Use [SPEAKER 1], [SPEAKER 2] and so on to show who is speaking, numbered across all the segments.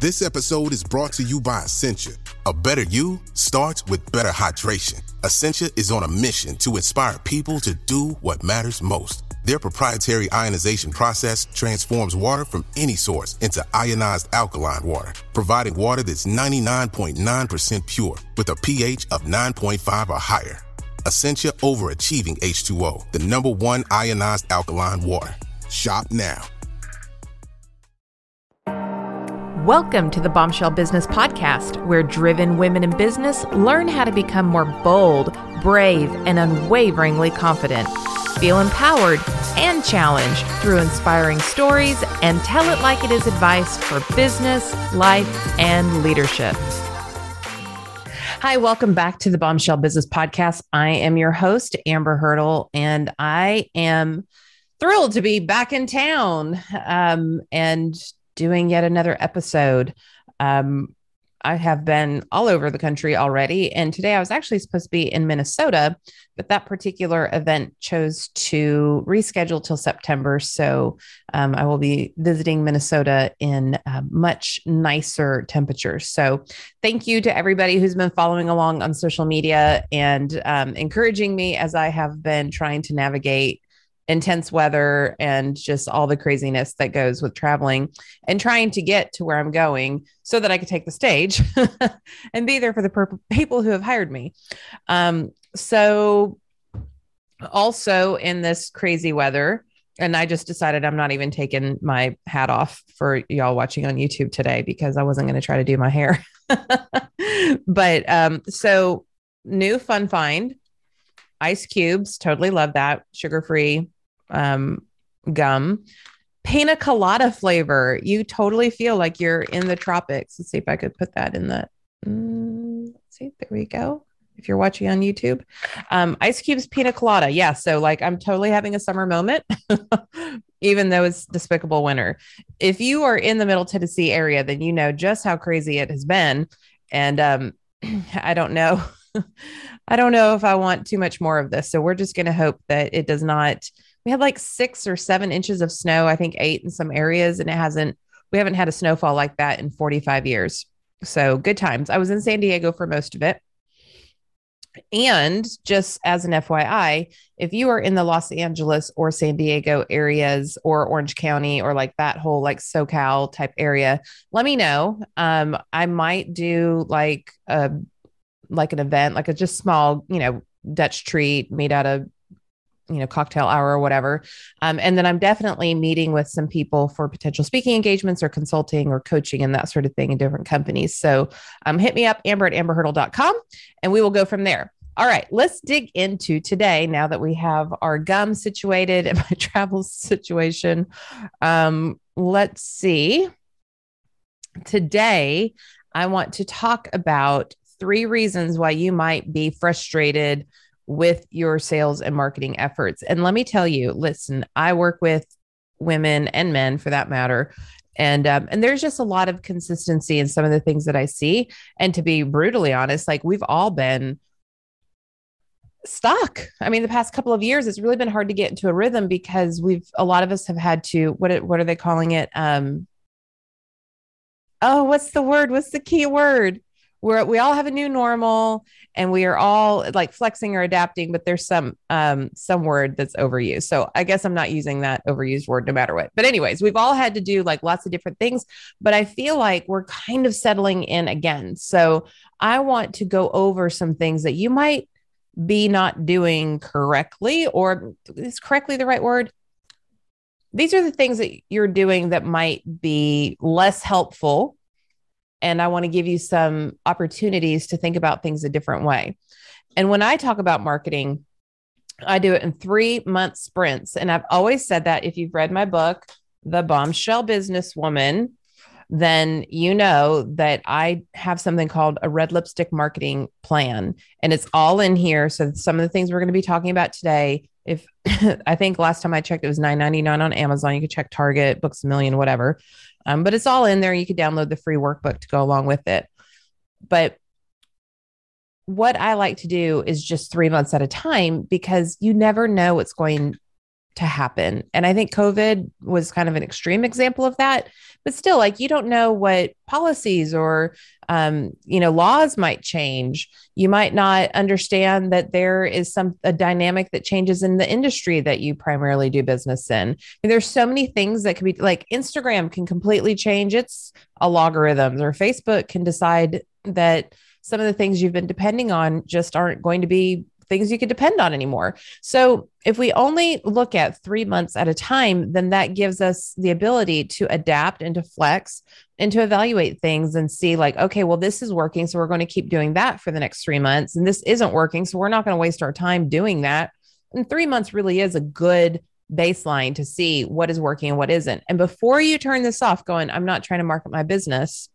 [SPEAKER 1] This episode is brought to you by Essentia. A better you starts with better hydration. Essentia is on a mission to inspire people to do what matters most. Their proprietary ionization process transforms water from any source into ionized alkaline water, providing water that's 99.9% pure with a pH of 9.5 or higher. Essentia Overachieving H2O, the #1 ionized alkaline water. Shop now.
[SPEAKER 2] Welcome to the Bombshell Business Podcast, where driven women in business learn how to become more bold, brave, and unwaveringly confident. Feel empowered and challenged through inspiring stories and tell it like it is advice for business, life, and leadership. Hi, welcome back to the Bombshell Business Podcast. I am your host, Amber Hurdle, and I am thrilled to be back in town and doing yet another episode. I have been all over the country already, and today I was actually supposed to be in Minnesota, but that particular event chose to reschedule till September. So I will be visiting Minnesota in much nicer temperatures. So thank you to everybody who's been following along on social media and encouraging me as I have been trying to navigate intense weather and just all the craziness that goes with traveling and trying to get to where I'm going so that I could take the stage and be there for the people who have hired me. So also in this crazy weather, and I just decided I'm not even taking my hat off for y'all watching on YouTube today because I wasn't going to try to do my hair. But so new fun find, ice cubes. Totally love that. Sugar-free gum, pina colada flavor. You totally feel like you're in the tropics. Let's see if I could put that in the, let's see, there we go. If you're watching on YouTube, ice cubes, pina colada. Yeah. So like, I'm totally having a summer moment, even though it's despicable winter. If you are in the Middle Tennessee area, then you know just how crazy it has been. And, I don't know. I don't know if I want too much more of this. So we're just going to hope that it does not. We had like 6 or 7 inches of snow, I think 8 in some areas, and we haven't had a snowfall like that in 45 years. So good times. I was in San Diego for most of it. And just as an FYI, if you are in the Los Angeles or San Diego areas or Orange County or like that whole like SoCal type area, let me know. I might do like an event, like a just small, Dutch treat made out of, cocktail hour or whatever. And then I'm definitely meeting with some people for potential speaking engagements or consulting or coaching and that sort of thing in different companies. So hit me up, amber@amberhurdle.com, and we will go from there. All right, let's dig into today now that we have our gum situated and my travel situation. Let's see. Today, I want to talk about 3 reasons why you might be frustrated with your sales and marketing efforts. And let me tell you, listen, I work with women and men for that matter. And there's just a lot of consistency in some of the things that I see. And to be brutally honest, like we've all been stuck. I mean, the past couple of years, it's really been hard to get into a rhythm because a lot of us have had to, what are they calling it? What's the word? What's the key word? We all have a new normal and we are all like flexing or adapting, but there's some word that's overused. So I guess I'm not using that overused word no matter what. But anyways, we've all had to do like lots of different things, but I feel like we're kind of settling in again. So I want to go over some things that you might be not doing correctly, or is correctly the right word? These are the things that you're doing that might be less helpful. And I want to give you some opportunities to think about things a different way. And when I talk about marketing, I do it in 3-month sprints. And I've always said that if you've read my book, The Bombshell Businesswoman, then you know that I have something called a red lipstick marketing plan. And it's all in here. So some of the things we're going to be talking about today, if I think last time I checked, it was $9.99 on Amazon. You could check Target, Books A Million, whatever. But it's all in there. You could download the free workbook to go along with it. But what I like to do is just 3 months at a time, because you never know what's going to happen. And I think COVID was kind of an extreme example of that. But still, like, you don't know what policies or laws might change. You might not understand that there is a dynamic that changes in the industry that you primarily do business in. And there's so many things that could be, like, Instagram can completely change its algorithms, or Facebook can decide that some of the things you've been depending on just aren't going to be things you could depend on anymore. So if we only look at 3 months at a time, then that gives us the ability to adapt and to flex and to evaluate things and see, like, okay, well, this is working, so we're going to keep doing that for the next 3 months. And this isn't working, so we're not going to waste our time doing that. And 3 months really is a good baseline to see what is working and what isn't. And before you turn this off going, I'm not trying to market my business,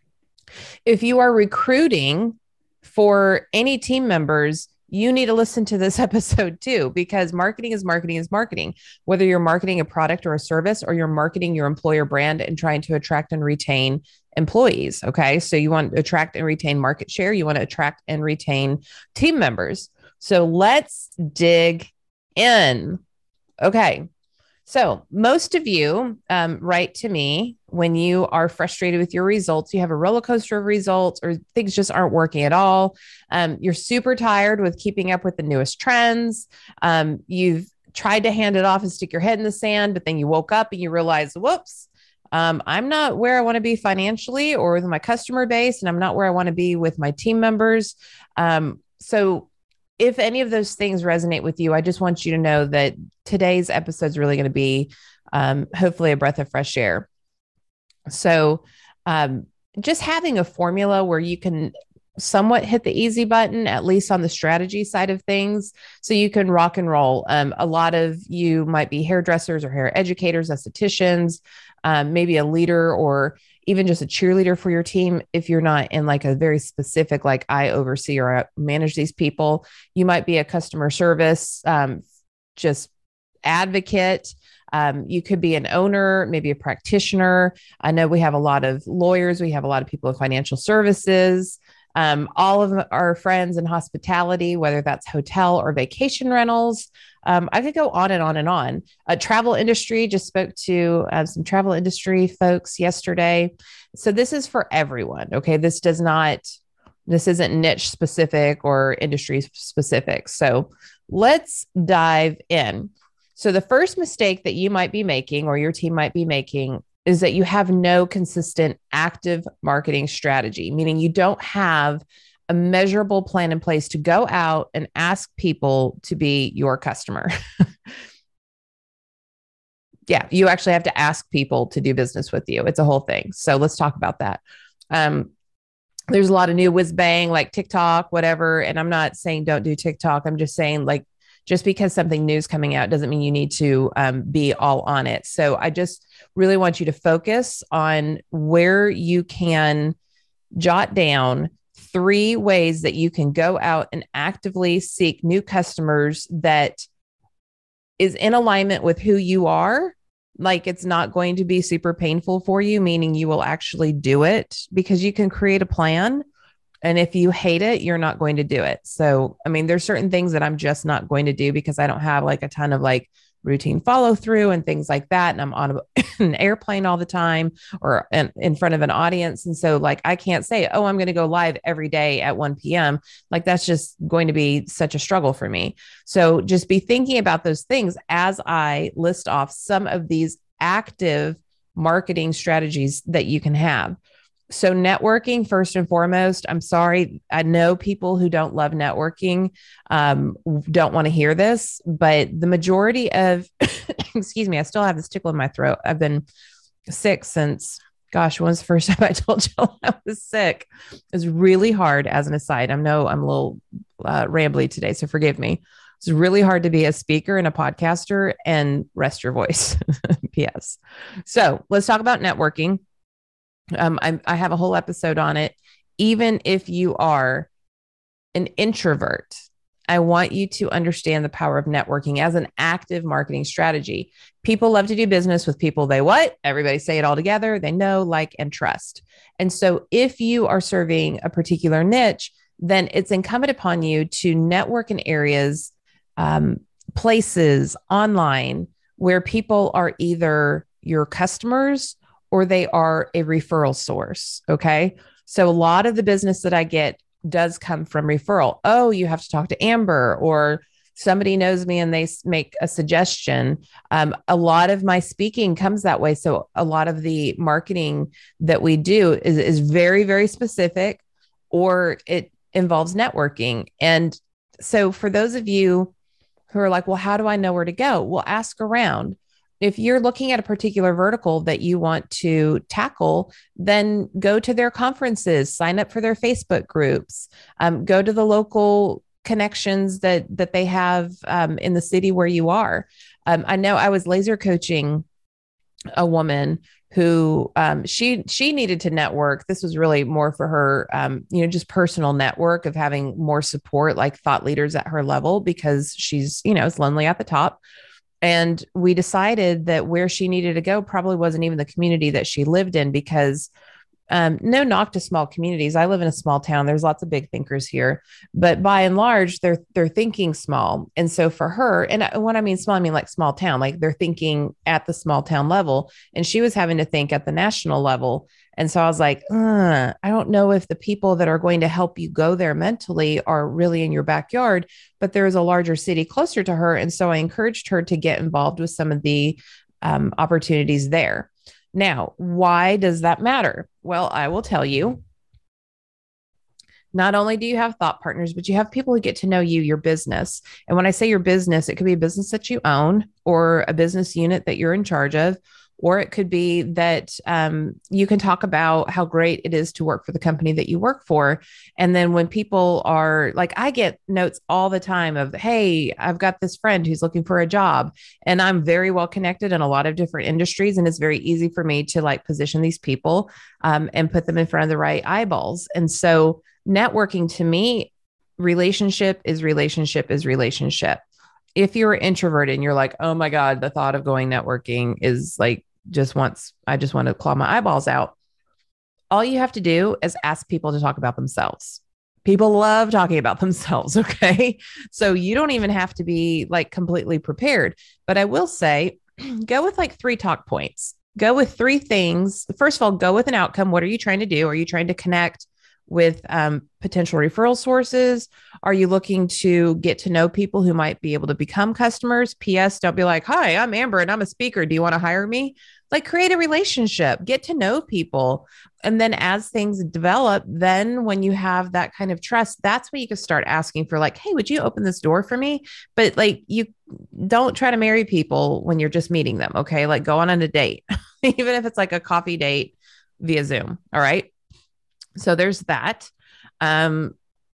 [SPEAKER 2] if you are recruiting for any team members, you need to listen to this episode too, because marketing is marketing is marketing. Whether you're marketing a product or a service, or you're marketing your employer brand and trying to attract and retain employees. Okay. So you want to attract and retain market share. You want to attract and retain team members. So let's dig in. Okay. So most of you write to me when you are frustrated with your results. You have a roller coaster of results, or things just aren't working at all. You're super tired with keeping up with the newest trends. You've tried to hand it off and stick your head in the sand, but then you woke up and you realize, whoops, I'm not where I want to be financially or with my customer base, and I'm not where I want to be with my team members. So if any of those things resonate with you, I just want you to know that today's episode is really going to be hopefully a breath of fresh air. So just having a formula where you can somewhat hit the easy button, at least on the strategy side of things, so you can rock and roll. A lot of you might be hairdressers or hair educators, estheticians, maybe a leader, or even just a cheerleader for your team. If you're not in like a very specific, like, I oversee or I manage these people, you might be a customer service, just advocate. You could be an owner, maybe a practitioner. I know we have a lot of lawyers. We have a lot of people in financial services. All of our friends in hospitality, whether that's hotel or vacation rentals. I could go on and on and on. Travel industry, just spoke to some travel industry folks yesterday. So this is for everyone. Okay. This isn't niche specific or industry specific. So let's dive in. So the first mistake that you might be making, or your team might be making, is that you have no consistent active marketing strategy, meaning you don't have a measurable plan in place to go out and ask people to be your customer. Yeah, you actually have to ask people to do business with you. It's a whole thing. So let's talk about that. There's a lot of new whiz bang, like TikTok, whatever. And I'm not saying don't do TikTok. I'm just saying, like, just because something new is coming out doesn't mean you need to be all on it. So I just really want you to focus on where you can jot down 3 ways that you can go out and actively seek new customers that is in alignment with who you are. Like, it's not going to be super painful for you, meaning you will actually do it because you can create a plan. And if you hate it, you're not going to do it. So, I mean, there's certain things that I'm just not going to do because I don't have like a ton of like routine follow through and things like that. And I'm on an airplane all the time, or in front of an audience. And so, like, I can't say, oh, I'm going to go live every day at 1 p.m. Like, that's just going to be such a struggle for me. So just be thinking about those things as I list off some of these active marketing strategies that you can have. So networking, first and foremost. I'm sorry. I know people who don't love networking don't want to hear this, but the majority of, excuse me, I still have this tickle in my throat. I've been sick since, gosh, when's the first time I told you I was sick? It was really hard, as an aside. I know I'm a little rambly today, so forgive me. It's really hard to be a speaker and a podcaster and rest your voice. P.S. So let's talk about networking. I have a whole episode on it. Even if you are an introvert, I want you to understand the power of networking as an active marketing strategy. People love to do business with people they what? Everybody say it all together. They know, like, and trust. And so if you are serving a particular niche, then it's incumbent upon you to network in areas, places online where people are either your customers or they are a referral source. Okay. So a lot of the business that I get does come from referral. Oh, you have to talk to Amber, or somebody knows me and they make a suggestion. A lot of my speaking comes that way. So a lot of the marketing that we do is very, very specific, or it involves networking. And so for those of you who are like, well, how do I know where to go? Well, ask around. If you're looking at a particular vertical that you want to tackle, then go to their conferences, sign up for their Facebook groups, go to the local connections that they have in the city where you are. I know I was laser coaching a woman who she needed to network. This was really more for her, just personal network of having more support, like thought leaders at her level, because she's, is lonely at the top. And we decided that where she needed to go probably wasn't even the community that she lived in, because no knock to small communities. I live in a small town. There's lots of big thinkers here, but by and large, they're thinking small. And so for her, and when I mean small, I mean like small town, like they're thinking at the small town level, and she was having to think at the national level. And so I was like, I don't know if the people that are going to help you go there mentally are really in your backyard, but there is a larger city closer to her. And so I encouraged her to get involved with some of the opportunities there. Now, why does that matter? Well, I will tell you. Not only do you have thought partners, but you have people who get to know you, your business. And when I say your business, it could be a business that you own, or a business unit that you're in charge of, or it could be that you can talk about how great it is to work for the company that you work for. And then when people are like, I get notes all the time of, hey, I've got this friend who's looking for a job, and I'm very well connected in a lot of different industries. And it's very easy for me to like position these people and put them in front of the right eyeballs. And so networking, to me, relationship is relationship is relationship. If you're introverted and you're like, oh my God, the thought of going networking is like, I just want to claw my eyeballs out. All you have to do is ask people to talk about themselves. People love talking about themselves. Okay. So you don't even have to be like completely prepared, but I will say, go with like 3 talk points. Go with 3 things. First of all, go with an outcome. What are you trying to do? Are you trying to connect with potential referral sources? Are you looking to get to know people who might be able to become customers? P.S. Don't be like, hi, I'm Amber and I'm a speaker. Do you want to hire me? Like, create a relationship, get to know people. And then as things develop, then when you have that kind of trust, that's when you can start asking for like, hey, would you open this door for me? But like, you don't try to marry people when you're just meeting them. Okay. Like, go on a date, even if it's like a coffee date via Zoom. All right. So there's that. Now,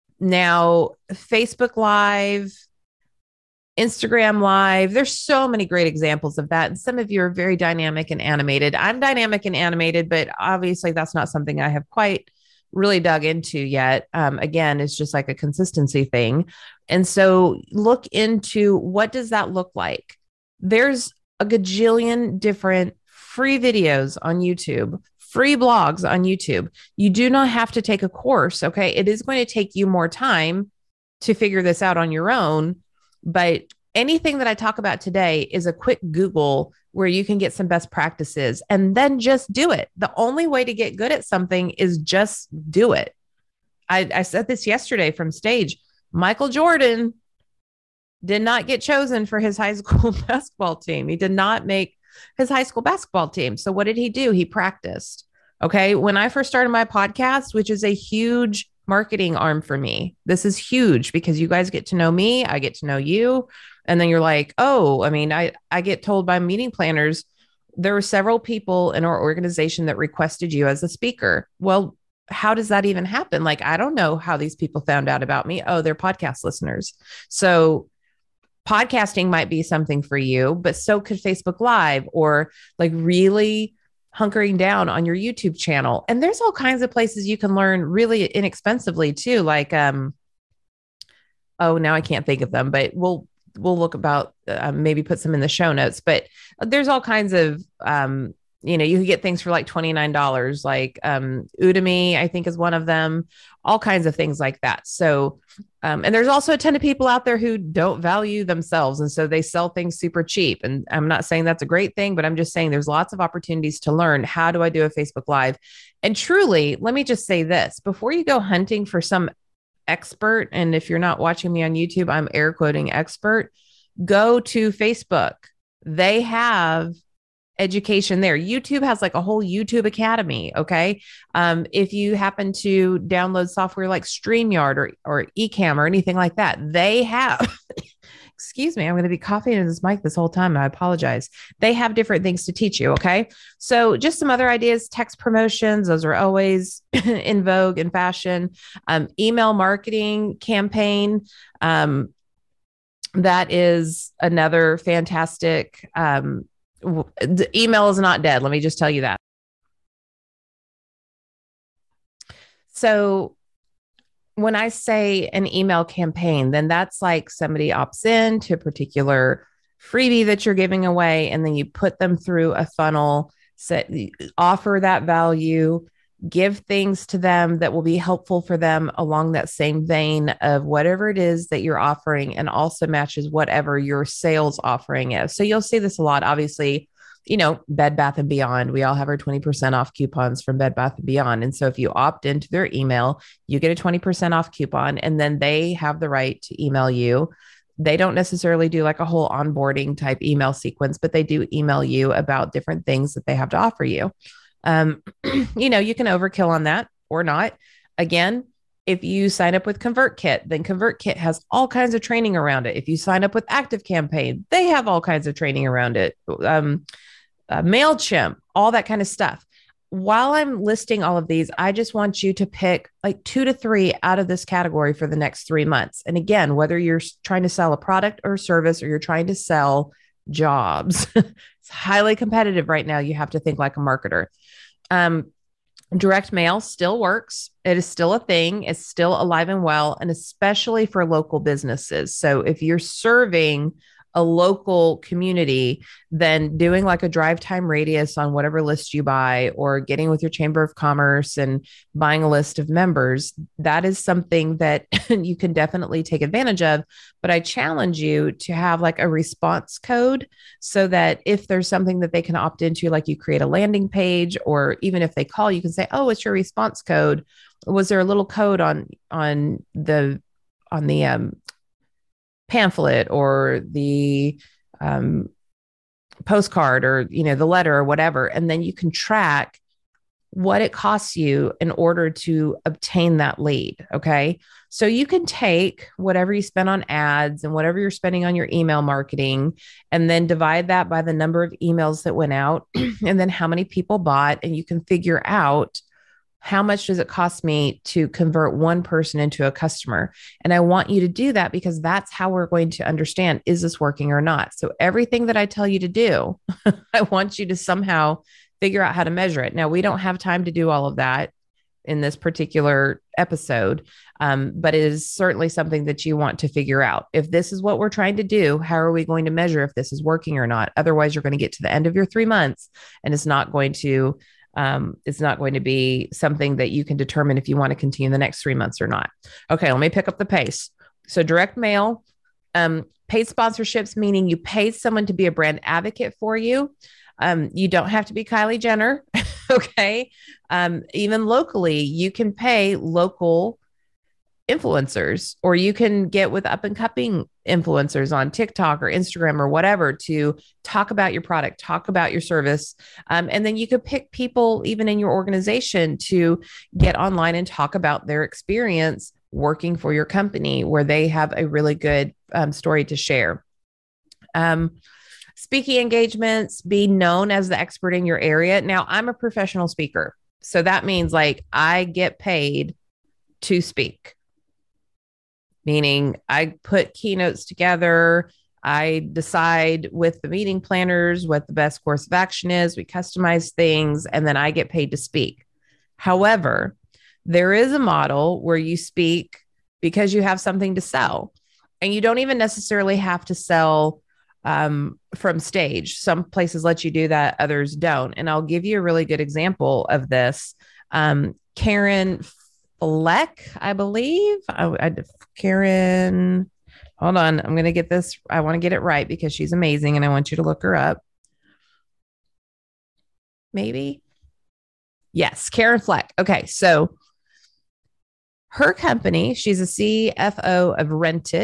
[SPEAKER 2] Facebook Live, Instagram Live, there's so many great examples of that. And some of you are very dynamic and animated. I'm dynamic and animated, but obviously that's not something I have quite really dug into yet. Again, it's just like a consistency thing. And so look into, what does that look like? There's a gajillion different free videos on YouTube, free blogs on YouTube. You do not have to take a course. Okay. It is going to take you more time to figure this out on your own. But anything that I talk about today is a quick Google where you can get some best practices and then just do it. The only way to get good at something is just do it. I said this yesterday from stage. Michael Jordan did not get chosen for his high school basketball team. He did not make his high school basketball team. So what did he do? He practiced. Okay. When I first started my podcast, which is a huge marketing arm for me, this is huge because you guys get to know me. I get to know you. And then you're like, oh, I mean, I get told by meeting planners, there were several people in our organization that requested you as a speaker. Well, how does that even happen? Like, I don't know how these people found out about me. Oh, they're podcast listeners. So podcasting might be something for you, but so could Facebook Live, or like really hunkering down on your YouTube channel. And there's all kinds of places you can learn really inexpensively too. Like, now I can't think of them, but we'll look about, maybe put some in the show notes, but there's all kinds of, You can get things for like $29, like Udemy, I think is one of them, all kinds of things like that. So, and there's also a ton of people out there who don't value themselves. And so they sell things super cheap. And I'm not saying that's a great thing, but I'm just saying there's lots of opportunities to learn. How do I do a Facebook Live? And truly, let me just say this before you go hunting for some expert. And if you're not watching me on YouTube, I'm air quoting expert, go to Facebook. They have education there. YouTube has like a whole YouTube Academy. Okay. If you happen to download software like StreamYard or Ecamm or anything like that, they have, excuse me, I'm going to be coughing into this mic this whole time. I apologize. They have different things to teach you. Okay. So just some other ideas, text promotions. Those are always in vogue in fashion. Email marketing campaign. That is another fantastic, the email is not dead. Let me just tell you that. So when I say an email campaign, then that's like somebody opts in to a particular freebie that you're giving away, and then you put them through a funnel, offer that value, give things to them that will be helpful for them along that same vein of whatever it is that you're offering, and also matches whatever your sales offering is. So you'll see this a lot, obviously, Bed Bath & Beyond. We all have our 20% off coupons from Bed Bath & Beyond. And so if you opt into their email, you get a 20% off coupon, and then they have the right to email you. They don't necessarily do like a whole onboarding type email sequence, but they do email you about different things that they have to offer you. You can overkill on that or not. Again, if you sign up with ConvertKit, then ConvertKit has all kinds of training around it. If you sign up with ActiveCampaign, they have all kinds of training around it. MailChimp, all that kind of stuff. While I'm listing all of these, I just want you to pick like 2 to 3 out of this category for the next 3 months. And again, whether you're trying to sell a product or a service, or you're trying to sell jobs, it's highly competitive right now. You have to think like a marketer. Direct mail still works. It is still a thing. It's still alive and well, and especially for local businesses. So if you're serving a local community, then doing like a drive time radius on whatever list you buy, or getting with your Chamber of Commerce and buying a list of members, that is something that you can definitely take advantage of. But I challenge you to have like a response code, so that if there's something that they can opt into, like you create a landing page, or even if they call, you can say, oh, it's your response code. Was there a little code on the pamphlet or the postcard, or the letter or whatever? And then you can track what it costs you in order to obtain that lead. Okay. So you can take whatever you spend on ads and whatever you're spending on your email marketing, and then divide that by the number of emails that went out and then how many people bought. And you can figure out, how much does it cost me to convert one person into a customer? And I want you to do that, because that's how we're going to understand, is this working or not? So everything that I tell you to do, I want you to somehow figure out how to measure it. Now, we don't have time to do all of that in this particular episode, but it is certainly something that you want to figure out. If this is what we're trying to do, how are we going to measure if this is working or not? Otherwise, you're going to get to the end of your 3 months, and it's not going to be something that you can determine if you want to continue the next 3 months or not. Okay, let me pick up the pace. So direct mail, paid sponsorships, meaning you pay someone to be a brand advocate for you. You don't have to be Kylie Jenner. Okay. Even locally, you can pay local influencers, or you can get with up and coming influencers on TikTok or Instagram or whatever to talk about your product, talk about your service. And then you could pick people even in your organization to get online and talk about their experience working for your company, where they have a really good story to share. Speaking engagements, be known as the expert in your area. Now, I'm a professional speaker, so that means like I get paid to speak. Meaning I put keynotes together. I decide with the meeting planners what the best course of action is. We customize things, and then I get paid to speak. However, there is a model where you speak because you have something to sell, and you don't even necessarily have to sell from stage. Some places let you do that, others don't. And I'll give you a really good example of this. Karen Fleck, I believe. Karen, hold on. I'm going to get this. I want to get it right because she's amazing and I want you to look her up. Maybe. Yes, Karen Fleck. Okay. So her company, she's a CFO of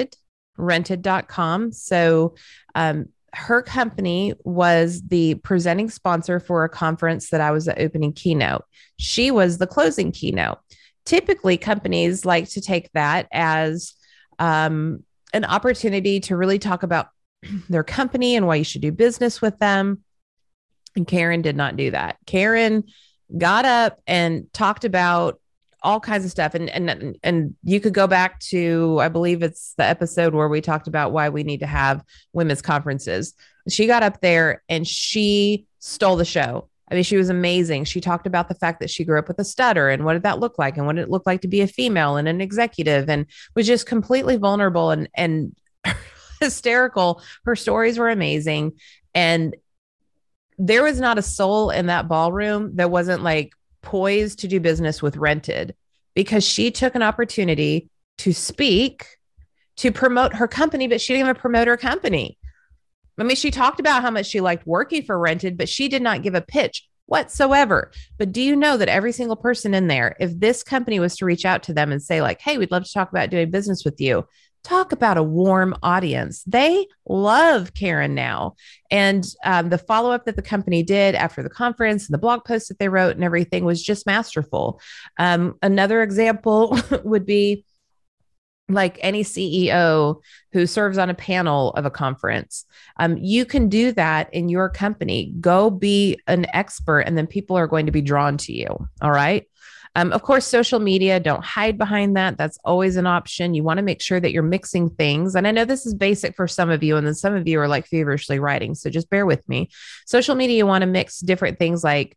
[SPEAKER 2] rented.com. So her company was the presenting sponsor for a conference that I was the opening keynote. She was the closing keynote. Typically, companies like to take that as an opportunity to really talk about their company and why you should do business with them. And Karen did not do that. Karen got up and talked about all kinds of stuff. And you could go back to, I believe it's the episode where we talked about why we need to have women's conferences. She got up there and she stole the show. I mean, she was amazing. She talked about the fact that she grew up with a stutter and what did that look like and what did it look like to be a female and an executive, and was just completely vulnerable and hysterical. Her stories were amazing. And there was not a soul in that ballroom that wasn't like poised to do business with Rented, because she took an opportunity to speak, to promote her company, but she didn't even promote her company. I mean, she talked about how much she liked working for Rented, but she did not give a pitch whatsoever. But do you know that every single person in there, if this company was to reach out to them and say like, hey, we'd love to talk about doing business with you, talk about a warm audience. They love Karen now. And the follow-up that the company did after the conference and the blog posts that they wrote and everything was just masterful. Another example would be like any CEO who serves on a panel of a conference. You can do that in your company. Go be an expert, and then people are going to be drawn to you. All right. Of course, social media, don't hide behind that. That's always an option. You want to make sure that you're mixing things. And I know this is basic for some of you, and then some of you are like feverishly writing. So just bear with me. Social media, you want to mix different things like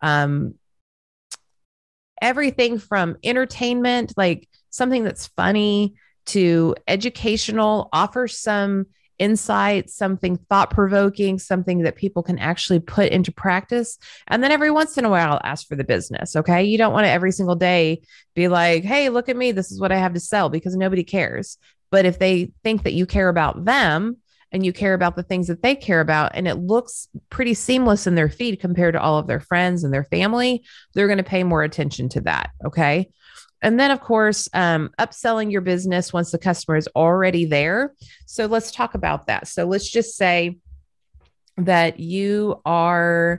[SPEAKER 2] everything from entertainment, like something that's funny, to educational, offer some insight, something thought-provoking, something that people can actually put into practice. And then every once in a while, I'll ask for the business. Okay. You don't want to every single day be like, hey, look at me. This is what I have to sell, because nobody cares. But if they think that you care about them and you care about the things that they care about, and it looks pretty seamless in their feed compared to all of their friends and their family, they're going to pay more attention to that. Okay. And then, of course, upselling your business once the customer is already there. So let's talk about that. So let's just say that you are,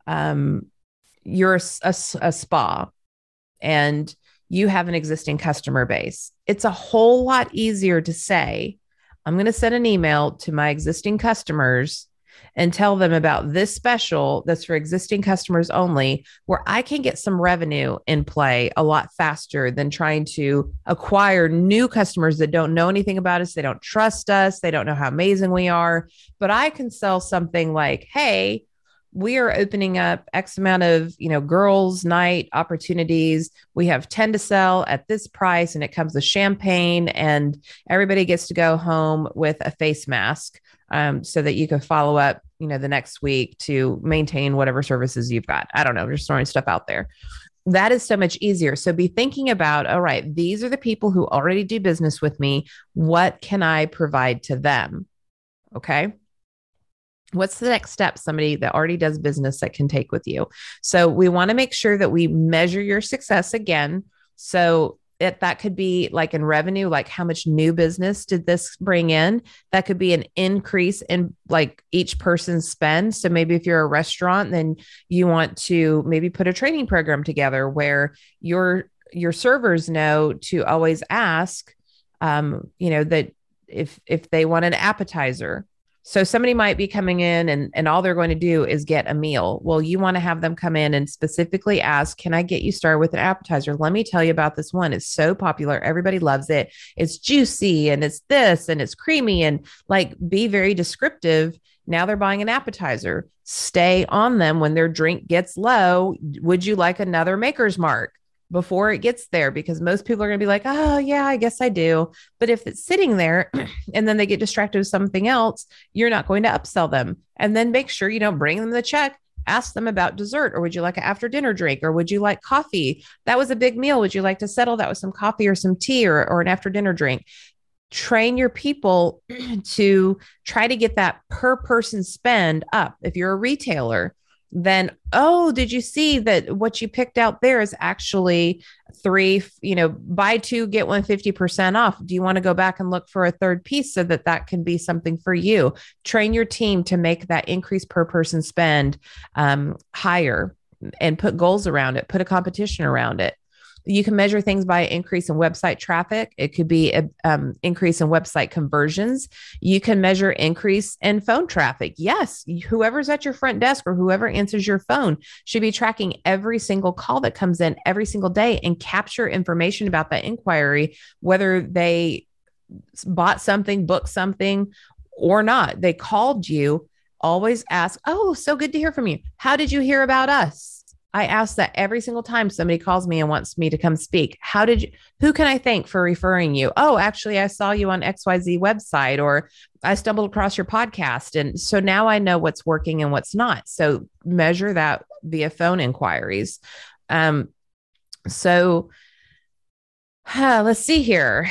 [SPEAKER 2] you're a spa and you have an existing customer base. It's a whole lot easier to say, I'm going to send an email to my existing customers and tell them about this special that's for existing customers only, where I can get some revenue in play a lot faster than trying to acquire new customers that don't know anything about us. They don't trust us. They don't know how amazing we are. But I can sell something like, hey, we are opening up X amount of, girls' night opportunities. We have 10 to sell at this price, and it comes with champagne, and everybody gets to go home with a face mask. So that you can follow up, the next week to maintain whatever services you've got. I don't know, just throwing stuff out there. That is so much easier. So be thinking about, all right, these are the people who already do business with me. What can I provide to them? Okay. What's the next step somebody that already does business that can take with you? So we want to make sure that we measure your success again. So that could be like in revenue, like how much new business did this bring in? That could be an increase in like each person's spend. So maybe if you're a restaurant, then you want to maybe put a training program together where your servers know to always ask, that if they want an appetizer. So somebody might be coming in and all they're going to do is get a meal. Well, you want to have them come in and specifically ask, can I get you started with an appetizer? Let me tell you about this one. It's so popular. Everybody loves it. It's juicy and it's this and it's creamy, and like be very descriptive. Now they're buying an appetizer. Stay on them when their drink gets low. Would you like another Maker's Mark? before it gets there, because most people are going to be like, oh, yeah, I guess I do. But if it's sitting there and then they get distracted with something else, you're not going to upsell them. And then make sure you don't bring them the check. Ask them about dessert, or would you like an after dinner drink, or would you like coffee? That was a big meal. Would you like to settle that with some coffee or some tea, or an after dinner drink? Train your people to try to get that per person spend up. If you're a retailer, then, oh, did you see that what you picked out there is actually buy two, get one 50% off. Do you want to go back and look for a third piece so that that can be something for you? Train your team to make that increase per person spend higher, and put goals around it, put a competition around it. You can measure things by increase in website traffic. It could be an increase in website conversions. You can measure increase in phone traffic. Yes, whoever's at your front desk or whoever answers your phone should be tracking every single call that comes in every single day and capture information about that inquiry, whether they bought something, booked something, or not. They called you. Always ask, oh, so good to hear from you. How did you hear about us? I ask that every single time somebody calls me and wants me to come speak. Who can I thank for referring you? Oh, actually, I saw you on XYZ website, or I stumbled across your podcast. And so now I know what's working and what's not. So measure that via phone inquiries. So let's see here.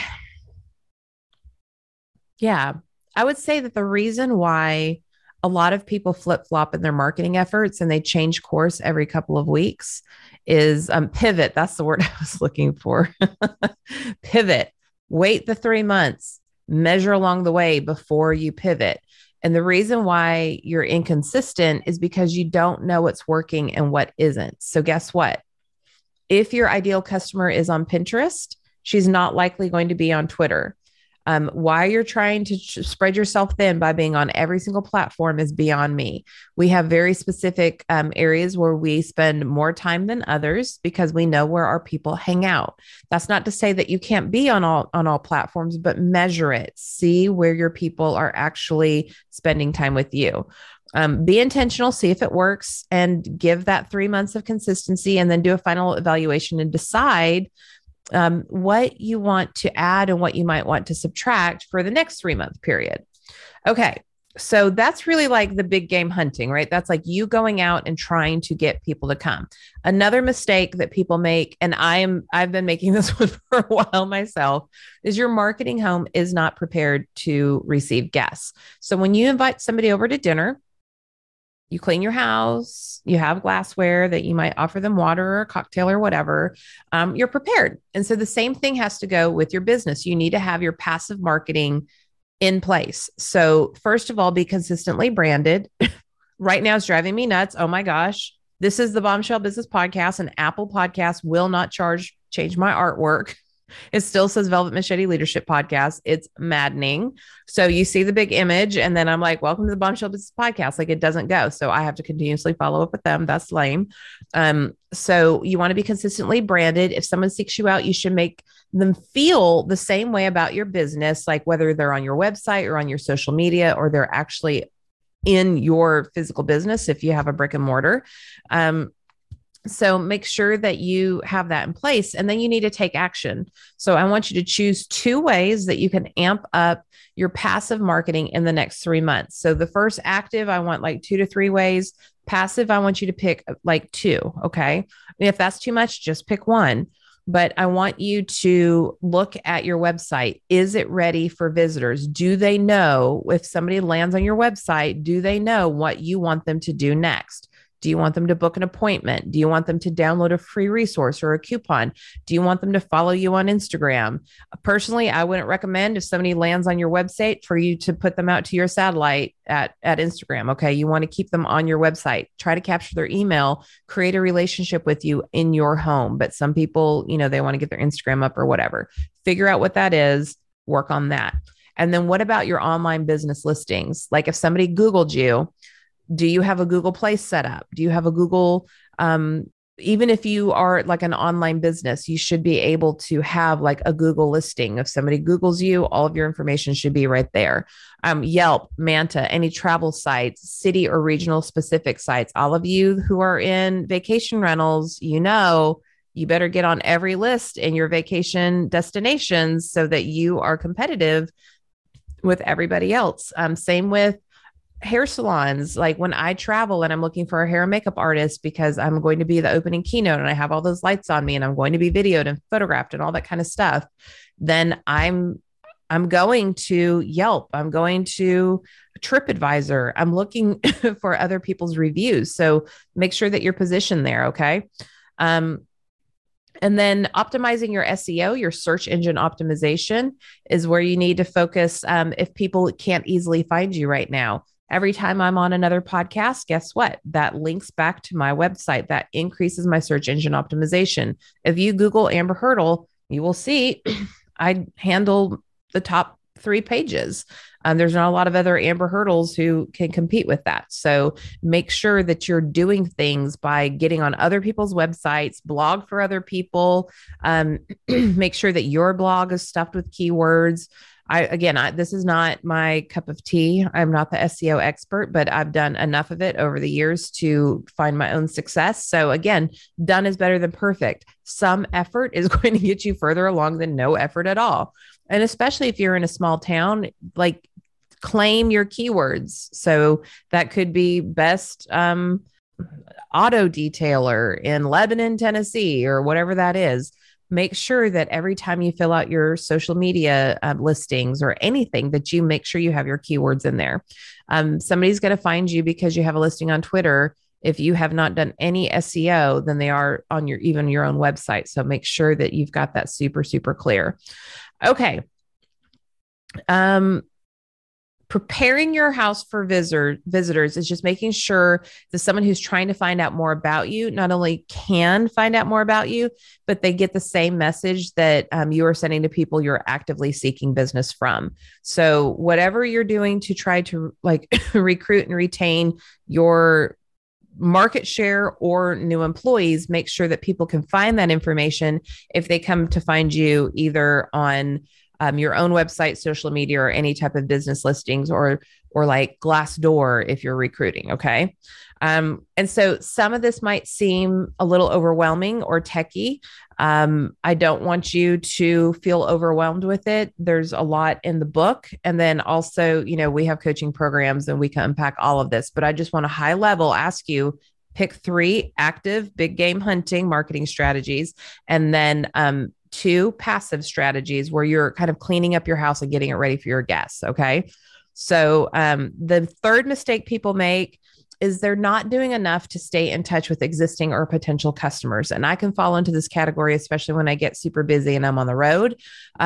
[SPEAKER 2] Yeah, I would say that the reason why a lot of people flip-flop in their marketing efforts and they change course every couple of weeks is pivot. That's the word I was looking for. Pivot. Wait the 3 months, measure along the way before you pivot. And the reason why you're inconsistent is because you don't know what's working and what isn't. So guess what? If your ideal customer is on Pinterest, she's not likely going to be on Twitter. Why you're trying to spread yourself thin by being on every single platform is beyond me. We have very specific areas where we spend more time than others because we know where our people hang out. That's not to say that you can't be on all platforms, but measure it. See where your people are actually spending time with you. Be intentional, see if it works, and give that 3 months of consistency, and then do a final evaluation and decide what you want to add and what you might want to subtract for the next 3-month period. Okay. So that's really like the big game hunting, right? That's like you going out and trying to get people to come. Another mistake that people make, and I've been making this one for a while myself, is your marketing home is not prepared to receive guests. So when you invite somebody over to dinner, you clean your house, you have glassware that you might offer them water or a cocktail or whatever, you're prepared. And so the same thing has to go with your business. You need to have your passive marketing in place. So first of all, be consistently branded. Right now it's driving me nuts. Oh my gosh. This is the Bombshell Business Podcast, and Apple Podcasts will not change my artwork. It still says Velvet Machete Leadership Podcast. It's maddening. So you see the big image, and then I'm like, welcome to the Bombshell Business Podcast. Like, it doesn't go. So I have to continuously follow up with them. That's lame. So you want to be consistently branded. If someone seeks you out, you should make them feel the same way about your business, like whether they're on your website or on your social media, or they're actually in your physical business if you have a brick and mortar. So make sure that you have that in place, and then you need to take action. So I want you to choose 2 ways that you can amp up your passive marketing in the next 3 months. So the first, active, I want like 2 to 3 ways. Passive, I want you to pick like 2. Okay. And if that's too much, just pick 1. But I want you to look at your website. Is it ready for visitors? Do they know, if somebody lands on your website, do they know what you want them to do next? Do you want them to book an appointment? Do you want them to download a free resource or a coupon? Do you want them to follow you on Instagram? Personally, I wouldn't recommend, if somebody lands on your website, for you to put them out to your satellite at Instagram. Okay. You want to keep them on your website, try to capture their email, create a relationship with you in your home. But some people, they want to get their Instagram up or whatever. Figure out what that is, work on that. And then what about your online business listings? Like if somebody Googled you, do you have a Google Play set up? Do you have a Google, even if you are like an online business, you should be able to have like a Google listing. If somebody Googles you, all of your information should be right there. Yelp, Manta, any travel sites, city or regional specific sites. All of you who are in vacation rentals, You better get on every list in your vacation destinations so that you are competitive with everybody else. Same with hair salons. Like when I travel and I'm looking for a hair and makeup artist because I'm going to be the opening keynote and I have all those lights on me and I'm going to be videoed and photographed and all that kind of stuff, then I'm going to Yelp. I'm going to TripAdvisor. I'm looking for other people's reviews. So make sure that you're positioned there. Okay. And then optimizing your SEO, your search engine optimization, is where you need to focus. If people can't easily find you right now, every time I'm on another podcast, guess what? That links back to my website. That increases my search engine optimization. If you Google Amber Hurdle, you will see I handle the top 3 pages. There's not a lot of other Amber Hurdles who can compete with that. So make sure that you're doing things by getting on other people's websites, blog for other people. Make sure that your blog is stuffed with keywords. This is not my cup of tea. I'm not the SEO expert, but I've done enough of it over the years to find my own success. So again, done is better than perfect. Some effort is going to get you further along than no effort at all. And especially if you're in a small town, like claim your keywords. So that could be best auto detailer in Lebanon, Tennessee, or whatever that is. Make sure that every time you fill out your social media listings or anything, that you make sure you have your keywords in there. Somebody's going to find you because you have a listing on Twitter. If you have not done any SEO, then they are on even your own website. So make sure that you've got that super, super clear. Okay. Preparing your house for visitors is just making sure that someone who's trying to find out more about you not only can find out more about you, but they get the same message that you are sending to people you're actively seeking business from. So whatever you're doing to try to like recruit and retain your market share or new employees, make sure that people can find that information if they come to find you either on your own website, social media, or any type of business listings, or like Glassdoor if you're recruiting. Okay. And so some of this might seem a little overwhelming or techie. I don't want you to feel overwhelmed with it. There's a lot in the book. And then also, we have coaching programs and we can unpack all of this, but I just want to high level ask you, pick 3 active big game hunting marketing strategies, and then 2 passive strategies where you're kind of cleaning up your house and getting it ready for your guests. Okay. So the third mistake people make is they're not doing enough to stay in touch with existing or potential customers. And I can fall into this category, especially when I get super busy and I'm on the road.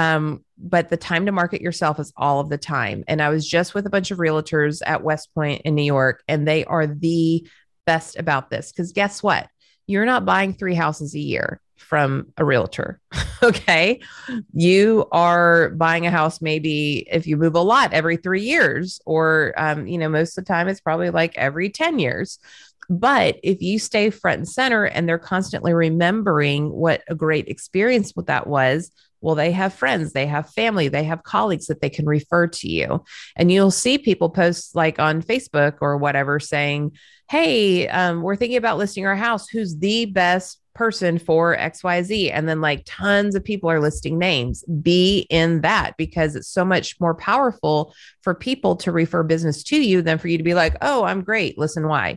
[SPEAKER 2] But the time to market yourself is all of the time. And I was just with a bunch of realtors at West Point in New York, and they are the best about this. Because guess what? You're not buying 3 houses a year from a realtor. Okay. You are buying a house, maybe if you move a lot, every 3 years, or, most of the time it's probably like every 10 years. But if you stay front and center and they're constantly remembering what a great experience what that was, well, they have friends, they have family, they have colleagues that they can refer to you. And you'll see people post like on Facebook or whatever saying, hey, we're thinking about listing our house. Who's the best person for XYZ? And then like tons of people are listing names. Be in that, because it's so much more powerful for people to refer business to you than for you to be like, oh, I'm great. Listen, why?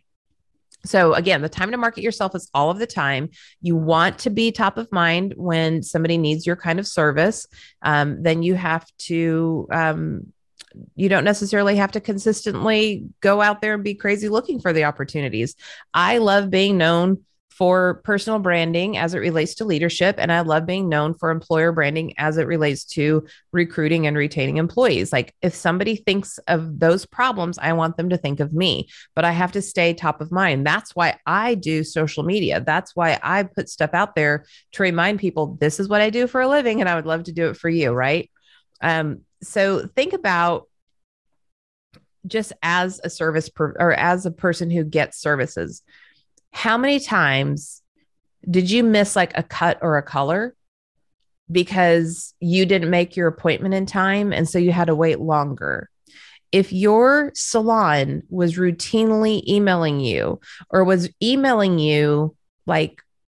[SPEAKER 2] So again, the time to market yourself is all of the time. You want to be top of mind when somebody needs your kind of service. Then you have to, you don't necessarily have to consistently go out there and be crazy looking for the opportunities. I love being known for personal branding as it relates to leadership. And I love being known for employer branding as it relates to recruiting and retaining employees. Like if somebody thinks of those problems, I want them to think of me, but I have to stay top of mind. That's why I do social media. That's why I put stuff out there to remind people, this is what I do for a living, and I would love to do it for you. Right. So think about, just as a service or as a person who gets services, how many times did you miss like a cut or a color because you didn't make your appointment in time, and so you had to wait longer? If your salon was routinely emailing you, or was emailing you like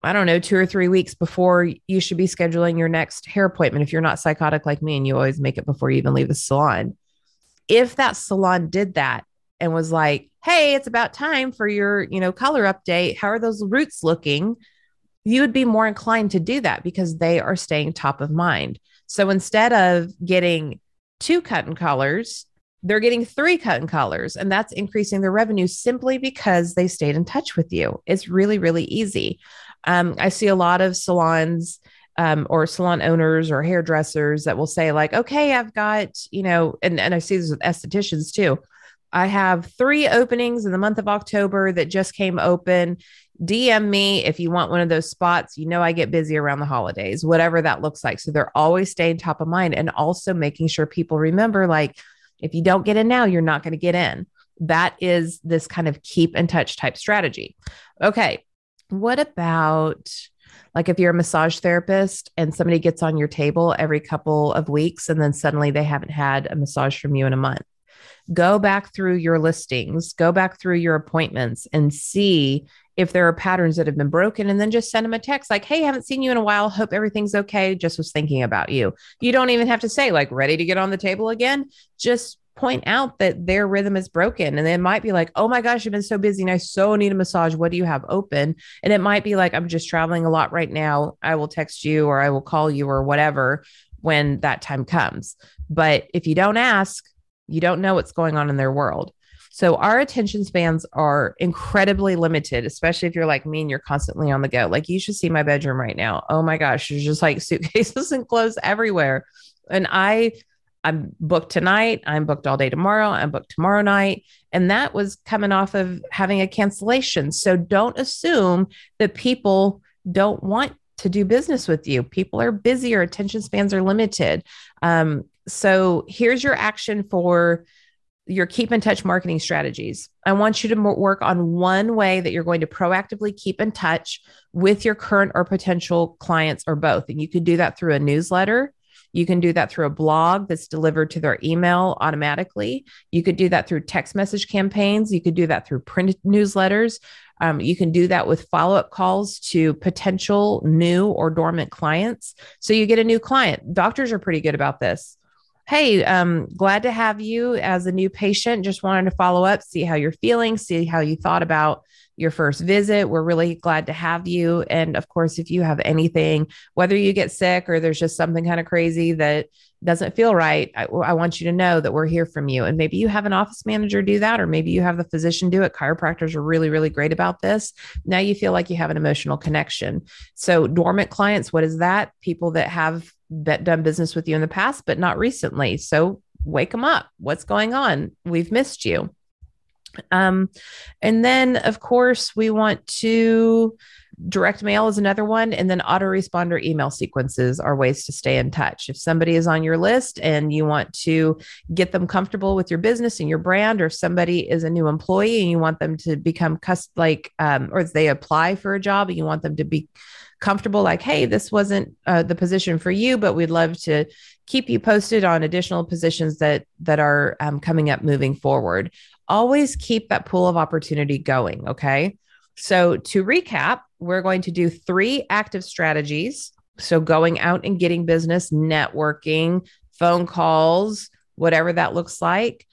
[SPEAKER 2] I don't know, 2 or 3 weeks before you should be scheduling your next hair appointment. If you're not psychotic like me and you always make it before you even leave the salon. If that salon did that and was like, hey, it's about time for your, color update. How are those roots looking? You would be more inclined to do that because they are staying top of mind. So instead of getting 2 cut and colors, they're getting 3 cut and colors, and that's increasing their revenue simply because they stayed in touch with you. It's really, really easy. I see a lot of salons or salon owners or hairdressers that will say like, okay, I've got, and I see this with estheticians too. I have 3 openings in the month of October that just came open. DM me if you want one of those spots. I get busy around the holidays, whatever that looks like. So they're always staying top of mind and also making sure people remember, like, if you don't get in now, you're not going to get in. That is this kind of keep in touch type strategy. Okay. What about like if you're a massage therapist and somebody gets on your table every couple of weeks and then suddenly they haven't had a massage from you in a month? Go back through your listings, go back through your appointments and see if there are patterns that have been broken, and then just send them a text like, hey, haven't seen you in a while. Hope everything's okay. Just was thinking about you. You don't even have to say like, ready to get on the table again. Just point out that their rhythm is broken. And they might be like, oh my gosh, I've been so busy and I so need a massage. What do you have open? And it might be like, I'm just traveling a lot right now. I will text you or I will call you or whatever when that time comes. But if you don't ask, you don't know what's going on in their world. So our attention spans are incredibly limited, especially if you're like me and you're constantly on the go. Like you should see my bedroom right now. Oh my gosh, there's just like suitcases and clothes everywhere. And I'm booked tonight. I'm booked all day tomorrow. I'm booked tomorrow night. And that was coming off of having a cancellation. So don't assume that people don't want to do business with you. People are busy. Your attention spans are limited. So here's your action for your keep in touch marketing strategies. I want you to work on one way that you're going to proactively keep in touch with your current or potential clients or both. And you could do that through a newsletter. You can do that through a blog that's delivered to their email automatically. You could do that through text message campaigns. You could do that through print newsletters. You can do that with follow-up calls to potential new or dormant clients. So you get a new client. Doctors are pretty good about this. Hey, glad to have you as a new patient. Just wanted to follow up, see how you're feeling, see how you thought about your first visit. We're really glad to have you. And of course, if you have anything, whether you get sick or there's just something kind of crazy that doesn't feel right, I want you to know that we're here from you. And maybe you have an office manager do that, or maybe you have the physician do it. Chiropractors are really, really great about this. Now you feel like you have an emotional connection. So dormant clients, what is that? People that have done business with you in the past, but not recently. So wake them up. What's going on? We've missed you. And then of course we want to direct mail is another one. And then autoresponder email sequences are ways to stay in touch. If somebody is on your list and you want to get them comfortable with your business and your brand, or if somebody is a new employee and you want them to become or they apply for a job and you want them to be comfortable, like, hey, this wasn't the position for you, but we'd love to keep you posted on additional positions that are coming up moving forward. Always keep that pool of opportunity going. Okay. So to recap, we're going to do 3 active strategies. So going out and getting business, networking, phone calls, whatever that looks like,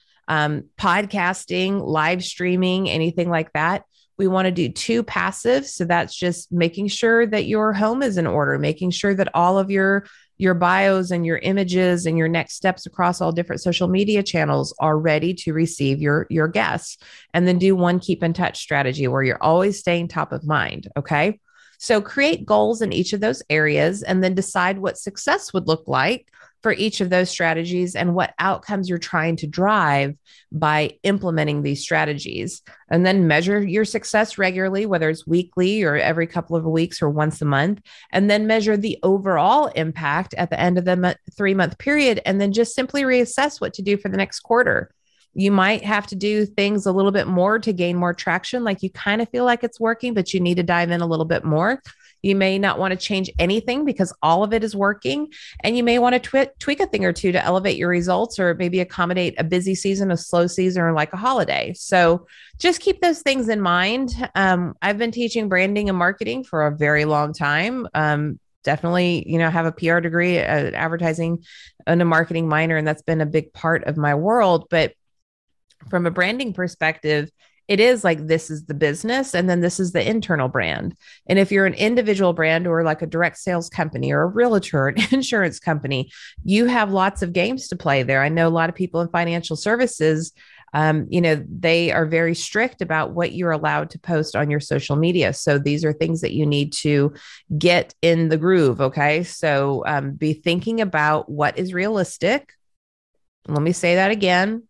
[SPEAKER 2] podcasting, live streaming, anything like that. We want to do 2 passive. So that's just making sure that your home is in order, making sure that all of your bios and your images and your next steps across all different social media channels are ready to receive your guests. And then do 1 keep in touch strategy where you're always staying top of mind. Okay. So create goals in each of those areas and then decide what success would look like for each of those strategies and what outcomes you're trying to drive by implementing these strategies. And then measure your success regularly, whether it's weekly or every couple of weeks or once a month, and then measure the overall impact at the end of the 3-month period. And then just simply reassess what to do for the next quarter. You might have to do things a little bit more to gain more traction. Like you kind of feel like it's working, but you need to dive in a little bit more. You may not want to change anything because all of it is working. And you may want to tweak a thing or two to elevate your results, or maybe accommodate a busy season, a slow season, or like a holiday. So just keep those things in mind. I've been teaching branding and marketing for a very long time. Definitely, have a PR degree, advertising and a marketing minor, and that's been a big part of my world. But from a branding perspective, it is like, this is the business, and then this is the internal brand. And if you're an individual brand, or like a direct sales company, or a realtor, an insurance company, you have lots of games to play there. I know a lot of people in financial services, they are very strict about what you're allowed to post on your social media. So these are things that you need to get in the groove. Okay. So be thinking about what is realistic. Let me say that again.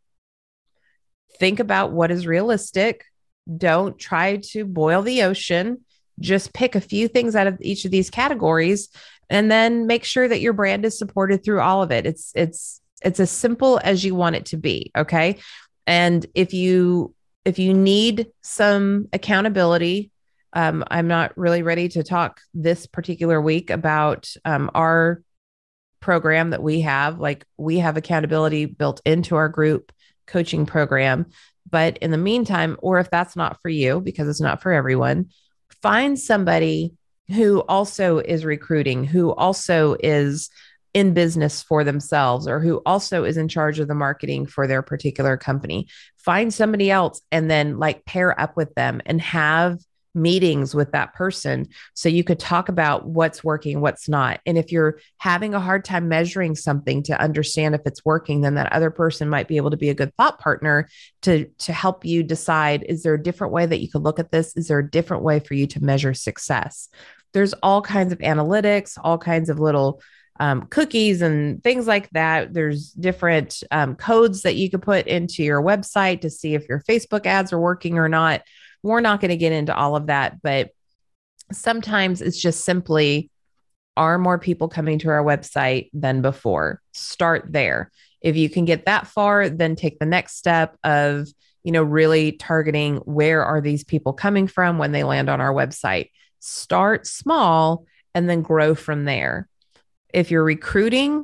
[SPEAKER 2] Think about what is realistic. Don't try to boil the ocean. Just pick a few things out of each of these categories, and then make sure that your brand is supported through all of it. It's as simple as you want it to be. Okay. And if you need some accountability, I'm not really ready to talk this particular week about our program that we have. Like, we have accountability built into our group coaching program. But in the meantime, or if that's not for you, because it's not for everyone, find somebody who also is recruiting, who also is in business for themselves, or who also is in charge of the marketing for their particular company. Find somebody else, and then pair up with them and have meetings with that person, so you could talk about what's working, what's not. And if you're having a hard time measuring something to understand if it's working, then that other person might be able to be a good thought partner to help you decide, is there a different way that you could look at this? Is there a different way for you to measure success? There's all kinds of analytics, all kinds of little cookies and things like that. There's different codes that you could put into your website to see if your Facebook ads are working or not. We're not going to get into all of that, but sometimes it's just simply, are more people coming to our website than before? Start there. If you can get that far, then take the next step of, really targeting, where are these people coming from when they land on our website? Start small and then grow from there. If you're recruiting,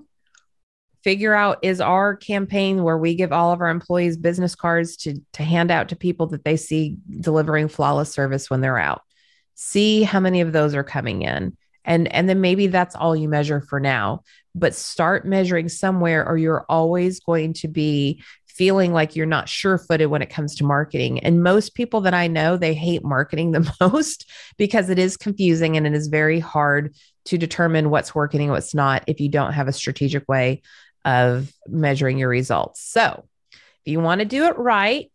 [SPEAKER 2] figure out, is our campaign where we give all of our employees business cards to hand out to people that they see delivering flawless service when they're out. See how many of those are coming in. And then maybe that's all you measure for now, but start measuring somewhere, or you're always going to be feeling like you're not sure-footed when it comes to marketing. And most people that I know, they hate marketing the most because it is confusing and it is very hard to determine what's working and what's not if you don't have a strategic way of measuring your results. So if you want to do it right,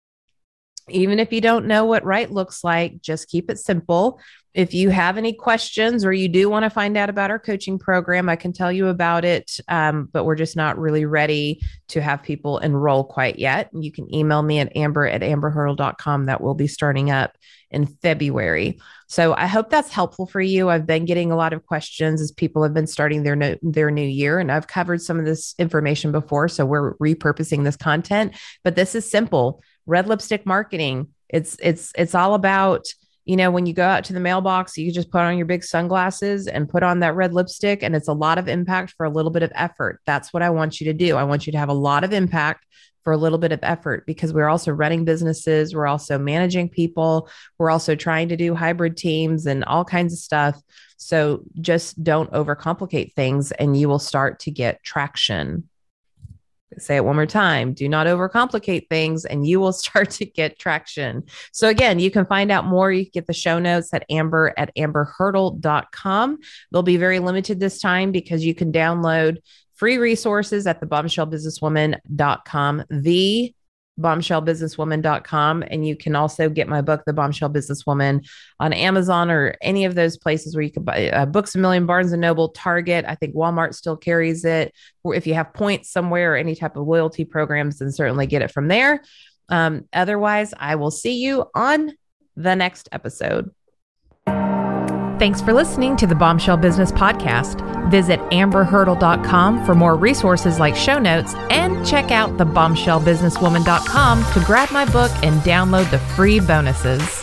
[SPEAKER 2] even if you don't know what right looks like, just keep it simple. If you have any questions, or you do want to find out about our coaching program, I can tell you about it, but we're just not really ready to have people enroll quite yet. You can email me at amber@amberhurdle.com. That will be starting up in February. So I hope that's helpful for you. I've been getting a lot of questions as people have been starting their new year, and I've covered some of this information before, so we're repurposing this content. But this is simple. Red lipstick marketing. It's all about, when you go out to the mailbox, you just put on your big sunglasses and put on that red lipstick, and it's a lot of impact for a little bit of effort. That's what I want you to do. I want you to have a lot of impact for a little bit of effort, because we're also running businesses. We're also managing people. We're also trying to do hybrid teams and all kinds of stuff. So just don't overcomplicate things, and you will start to get traction. Say it one more time. Do not overcomplicate things, and you will start to get traction. So again, you can find out more. You can get the show notes at amber@amberhurdle.com. They'll be very limited this time, because you can download free resources at thebombshellbusinesswoman.com, thebombshellbusinesswoman.com. And you can also get my book, The Bombshell Businesswoman, on Amazon or any of those places where you can buy Books A Million, Barnes & Noble, Target. I think Walmart still carries it. Or if you have points somewhere or any type of loyalty programs, then certainly get it from there. Otherwise, I will see you on the next episode. Thanks for listening to the Bombshell Business Podcast. Visit amberhurdle.com for more resources like show notes, and check out thebombshellbusinesswoman.com to grab my book and download the free bonuses.